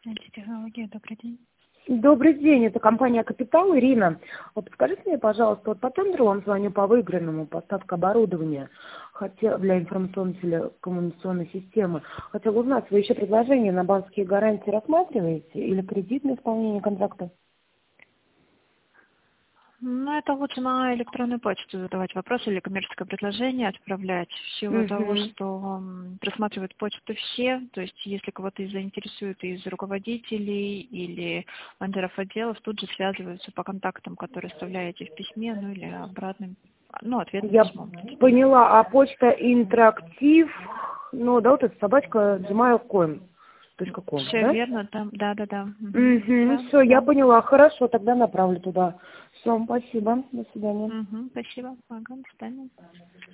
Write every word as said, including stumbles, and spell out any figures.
Технология, добрый день. Добрый день, это компания «Капитал», Ирина. Вот подскажите мне, пожалуйста, вот по тендеру вам звоню по выигранному, поставка оборудования хотел, для информационно-телекоммуникационной системы. Хотела узнать, вы еще предложения на банковские гарантии рассматриваете или кредитное исполнение контракта? Ну, это лучше на электронную почту задавать вопросы или коммерческое предложение отправлять. В силу того, Угу. что м, просматривают почту все, то есть если кого-то и заинтересует из руководителей или менеджеров отделов, тут же связываются по контактам, которые оставляете в письме, ну или обратным, ну, ответным Я письмом. поняла, а почта интерактив, ну да, вот это собачка gmail точка ком, Все да? верно, там, да, да, да. Угу, Да, все, я да. поняла, хорошо, тогда направлю туда. Все, спасибо, до свидания. Мгм, спасибо. Ага, до свидания.